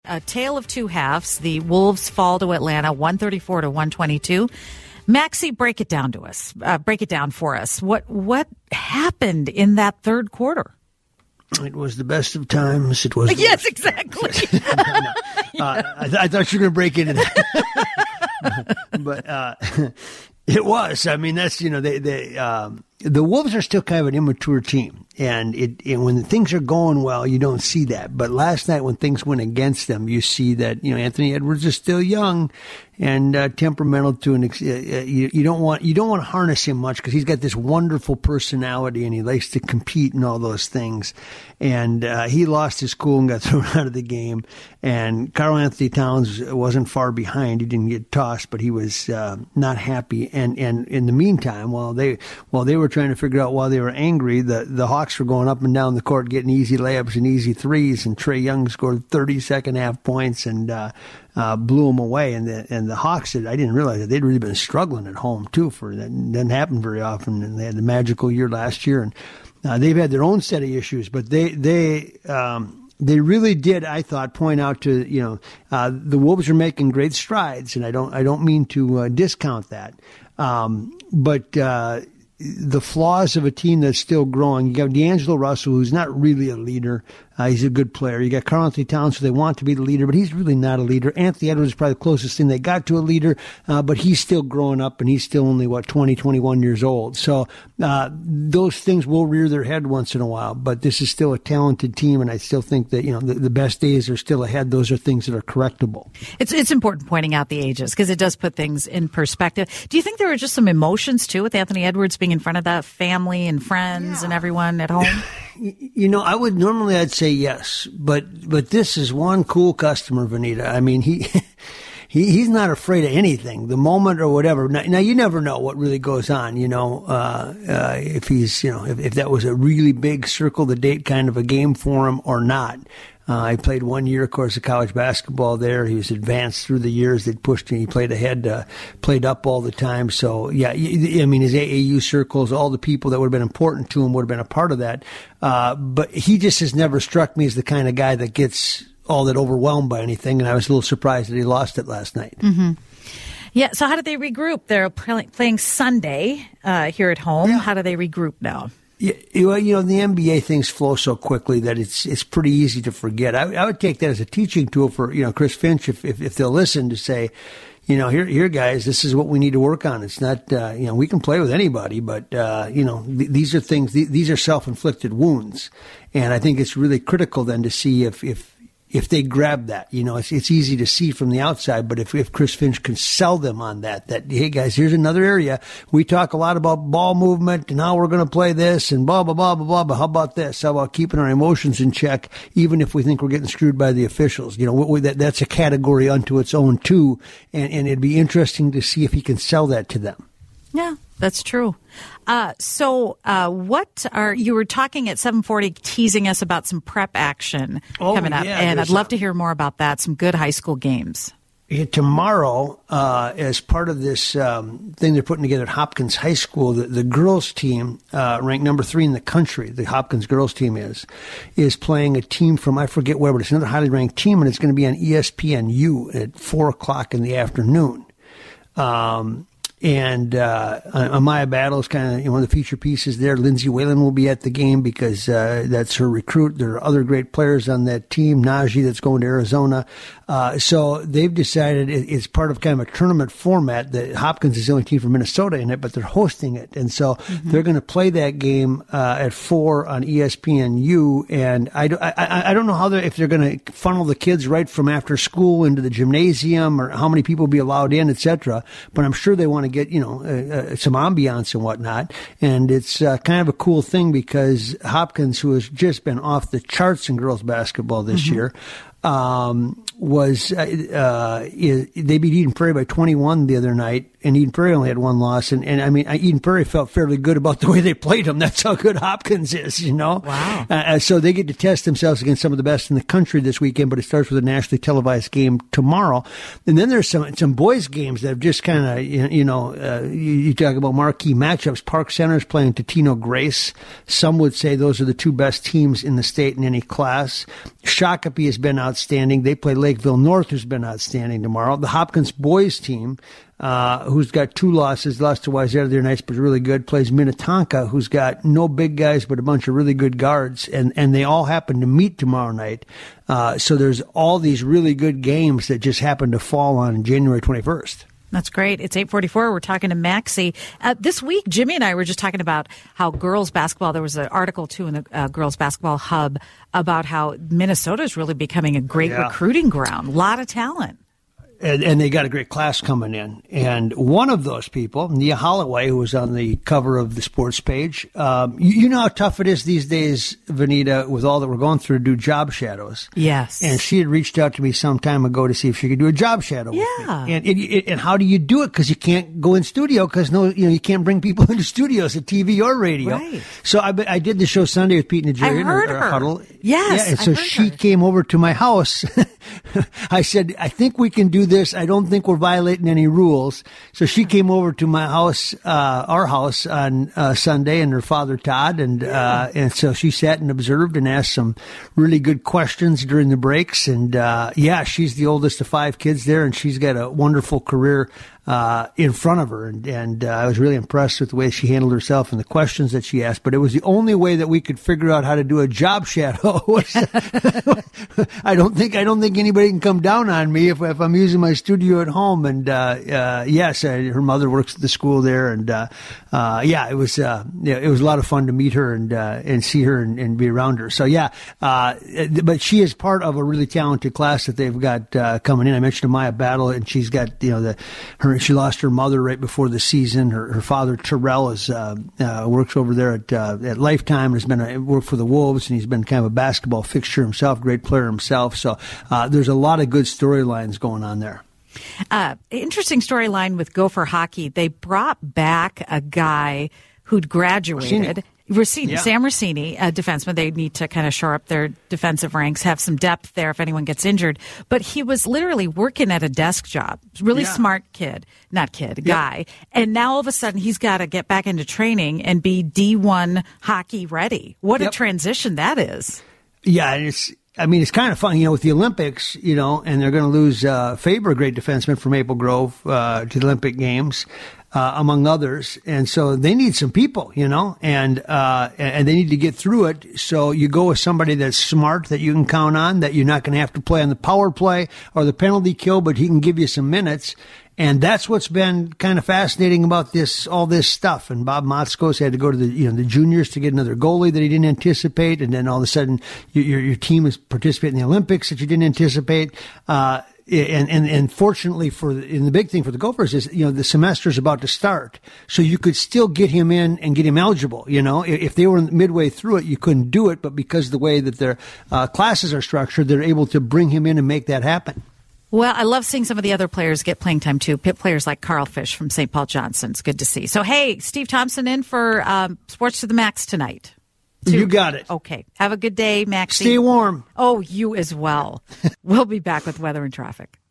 a tale of two halves. The Wolves fall to Atlanta 134-122. Maxie, break it down to us. Break it down for us. What happened in that third quarter? It was the best of times. It was. Yes, exactly. I thought you were going to break into that. But it was. I mean, that's, the Wolves are still kind of an immature team. And when things are going well, you don't see that. But last night when things went against them, you see that, Anthony Edwards is still young and temperamental to an you don't want to harness him much because he's got this wonderful personality and he likes to compete and all those things. And he lost his cool and got thrown out of the game. And Karl Anthony Towns wasn't far behind. He didn't get tossed, but he was not happy. And in the meantime, while they were trying to figure out why they were angry, the Hawks were going up and down the court getting easy layups and easy threes. And Trae Young scored 30 second half points and blew them away. And the Hawks, I didn't realize that they'd really been struggling at home too. That doesn't happen very often. And they had the magical year last year, and they've had their own set of issues. But they really did, I thought, point out to the Wolves are making great strides, and I don't mean to discount that, but. The flaws of a team that's still growing. You got D'Angelo Russell, who's not really a leader. He's a good player. You got Karl Anthony Towns, who they want to be the leader, but he's really not a leader. Anthony Edwards is probably the closest thing they got to a leader, but he's still growing up, and he's still only, 20, 21 years old. So those things will rear their head once in a while, but this is still a talented team, and I still think that the best days are still ahead. Those are things that are correctable. It's important pointing out the ages because it does put things in perspective. Do you think there were just some emotions, too, with Anthony Edwards being in front of that family and friends and everyone at home? I'd say yes, but this is one cool customer, Vanita. I mean, he's not afraid of anything, the moment or whatever. Now you never know what really goes on, if he's, if that was a really big circle the date kind of a game for him or not. He played 1 year, of course, of college basketball there. He was advanced through the years. They'd pushed him. He played ahead, played up all the time. So, yeah, I mean, his AAU circles, all the people that would have been important to him would have been a part of that. But he just has never struck me as the kind of guy that gets all that overwhelmed by anything. And I was a little surprised that he lost it last night. Mm-hmm. Yeah, so how did they regroup? They're playing Sunday here at home. Yeah. How do they regroup now? Yeah, the NBA things flow so quickly that it's pretty easy to forget. I would take that as a teaching tool for, Chris Finch, if they'll listen, to say, here guys, this is what we need to work on. It's not, we can play with anybody, but, these are things, these are self-inflicted wounds. And I think it's really critical then to see if they grab that. It's easy to see from the outside, but if Chris Finch can sell them on that, hey guys, here's another area. We talk a lot about ball movement and how we're going to play this and blah, blah, blah, blah, blah, but how about this? How about keeping our emotions in check, even if we think we're getting screwed by the officials? That's a category unto its own too. And it'd be interesting to see if he can sell that to them. Yeah, that's true. What you were talking at 7:40, teasing us about some prep action coming up, and I'd love to hear more about that. Some good high school games. Yeah, tomorrow, as part of this thing they're putting together at Hopkins High School, the girls team, ranked number 3 in the country, the Hopkins girls team is playing a team from, I forget where, but it's another highly ranked team, and it's going to be on ESPNU at 4:00 in the afternoon. And Amaya Battle is kind of one of the feature pieces there. Lindsay Whalen will be at the game because that's her recruit. There are other great players on that team. Najee, that's going to Arizona. So they've decided it's part of kind of a tournament format that Hopkins is the only team from Minnesota in it, but they're hosting it. And so they're going to play that game at 4 on ESPNU. And I don't know if they're going to funnel the kids right from after school into the gymnasium or how many people will be allowed in, etc. But I'm sure they want to get, some ambiance and whatnot. And it's kind of a cool thing because Hopkins, who has just been off the charts in girls basketball this year, they beat Eden Prairie by 21 the other night, and Eden Prairie only had one loss. And I mean, Eden Prairie felt fairly good about the way they played them. That's how good Hopkins is, Wow. So they get to test themselves against some of the best in the country this weekend, but it starts with a nationally televised game tomorrow. And then there's some boys games that have just kind of, you talk about marquee matchups. Park Center's playing Totino Grace. Some would say those are the two best teams in the state in any class. Shakopee has been outstanding. They play Lakeville North, who's been outstanding tomorrow. The Hopkins boys team, who's got 2 losses, lost to Wayzata the other night, but is really good, plays Minnetonka, who's got no big guys, but a bunch of really good guards, and they all happen to meet tomorrow night. So there's all these really good games that just happen to fall on January 21st. That's great. It's 8:44. We're talking to Maxie. This week, Jimmy and I were just talking about how girls basketball, there was an article, too, in the Girls Basketball Hub about how Minnesota is really becoming a great recruiting ground. A lot of talent. And they got a great class coming in. And one of those people, Nia Holloway, who was on the cover of the sports page, you know how tough it is these days, Vanita, with all that we're going through, to do job shadows. Yes. And she had reached out to me some time ago to see if she could do a job shadow with me. And how do you do it? Because you can't go in studio because you can't bring people into studios at TV or radio. Right. So I did the show Sunday with Pete and Jerry. I heard her. Huddle. Yes. Yeah, and so she came over to my house. I said, I think we can do this. I don't think we're violating any rules. So she came over to my house, our house on Sunday, and her father Todd, and so she sat and observed and asked some really good questions during the breaks. And she's the oldest of 5 kids there, and she's got a wonderful career in front of her, and I was really impressed with the way she handled herself and the questions that she asked. But it was the only way that we could figure out how to do a job shadow. I don't think anybody can come down on me if I'm using my studio at home. And yes, her mother works at the school there, and it was a lot of fun to meet her and see her and be around her. So but she is part of a really talented class that they've got coming in. I mentioned Amaya Battle, and she's got she lost her mother right before the season. Her father Terrell works over there at Lifetime, and has been worked for the Wolves, and he's been kind of a basketball fixture himself, great player himself. So there's a lot of good storylines going on there. Interesting storyline with Gopher hockey. They brought back a guy who'd graduated. Sam Rossini, a defenseman. They need to kind of shore up their defensive ranks, have some depth there if anyone gets injured. But he was literally working at a desk job. Really smart guy. And now all of a sudden he's got to get back into training and be D1 hockey ready. What a transition that is. Yeah, and it's kind of fun, with the Olympics, and they're going to lose Faber, a great defenseman from Maple Grove, to the Olympic Games. Among others. And so they need some people, and they need to get through it. So you go with somebody that's smart, that you can count on, that you're not going to have to play on the power play or the penalty kill, but he can give you some minutes. And that's what's been kind of fascinating about all this stuff. And Bob Motzkos had to go to the juniors to get another goalie that he didn't anticipate. And then all of a sudden your team is participating in the Olympics that you didn't anticipate. And fortunately in the big thing for the Gophers is, the semester's about to start. So you could still get him in and get him eligible. If they were midway through it, you couldn't do it. But because of the way that their classes are structured, they're able to bring him in and make that happen. Well, I love seeing some of the other players get playing time, too. Players like Carl Fish from St. Paul Johnson. It's good to see. So, hey, Steve Thompson in for Sports to the Max tonight. You got it. Okay. Have a good day, Maxie. Stay warm. Oh, you as well. We'll be back with weather and traffic.